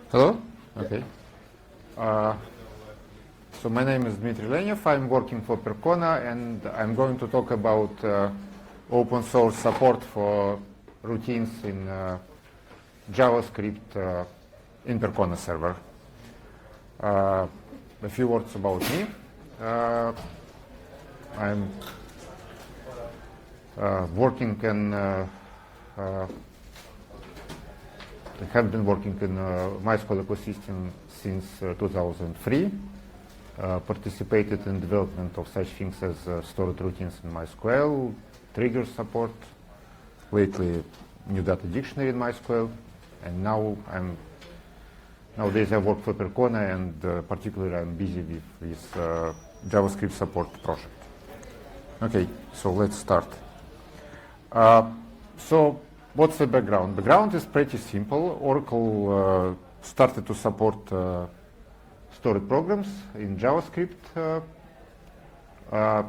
Hello? Okay. So my name is Dmitry Lenev. I'm working for Percona, and I'm going to talk about open source support for routines in JavaScript in Percona server. A few words about me. I'm working in I have been working in MySQL ecosystem since 2003. Participated in development of such things as stored routines in MySQL, trigger support, lately new data dictionary in MySQL, and nowadays I work for Percona, and particularly I'm busy with this JavaScript support project. Okay, so let's start. So what's the background? Background is pretty simple. Oracle started to support stored programs in JavaScript